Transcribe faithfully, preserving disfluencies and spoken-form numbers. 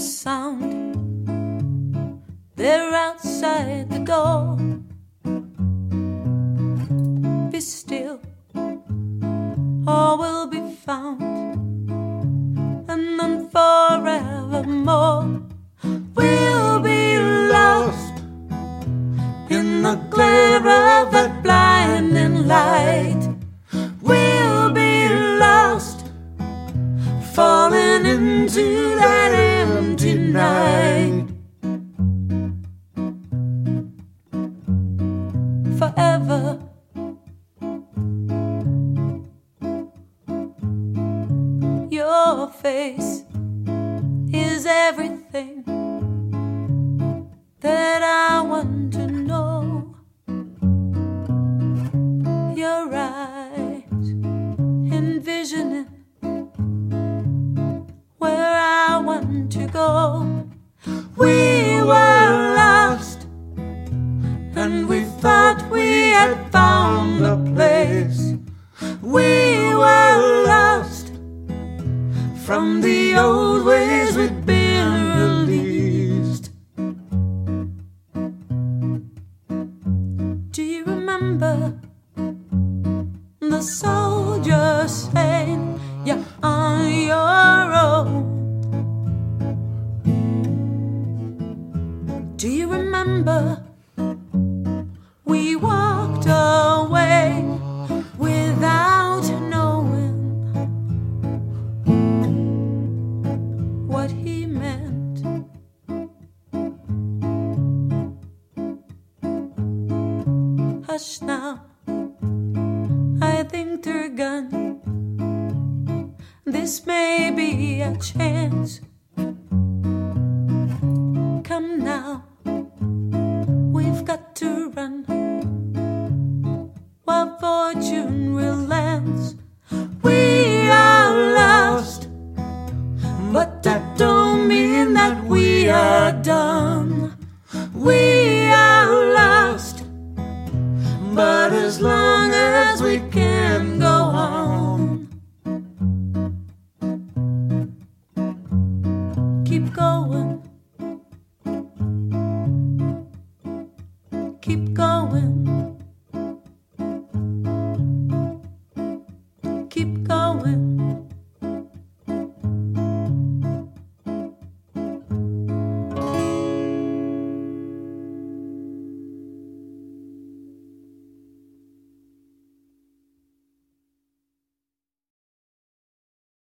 sound. They're outside the door. Be still, all will be found. And then forevermore we'll be lost in the glare of that blinding light. We'll be lost, falling into that empty night. Forever, your face is everything that I want to know. Your eyes envisioning where I want to go. We were lost, and we thought we had found a place. We were lost from the old ways we'd been released. Do you remember the soldier saying you're on your own? Do you remember we walked away without knowing what he meant? Hush now, I think they're gone. This may be a chance. Come now, we've got to run while fortune relents. We are lost, but that don't mean that we are done. We are lost, but as long as we can go on, keep going, keep going.